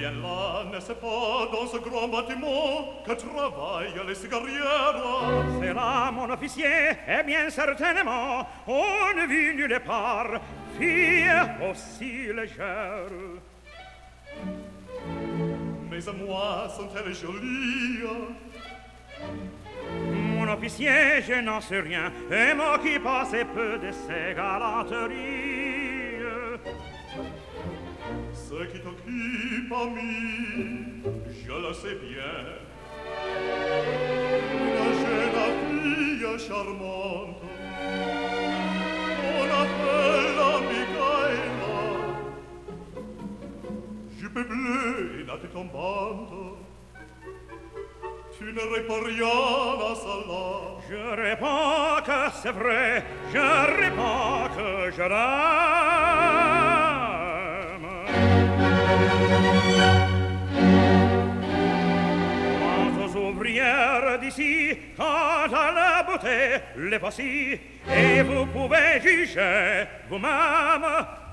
bien là, n'est-ce pas, dans ce grand bâtiment que travaillent les cigarières? C'est là, mon officier, et bien certainement, on ne vit nulle part fille aussi légère. Mais à moi, sont-elles jolies? Mon officier, je n'en sais rien, et moi qui passe peu de ces galanteries. Ce qui t'occupe, ami, je le sais bien. Une jeune fille charmante, on appelle Michaela. Jupe bleue et la tête tombante, tu ne réponds rien à cela. Je réponds que c'est vrai, je réponds que je l'aime. Quant aux ouvrières d'ici, quant à la beauté, les voici, et vous pouvez juger vous-même.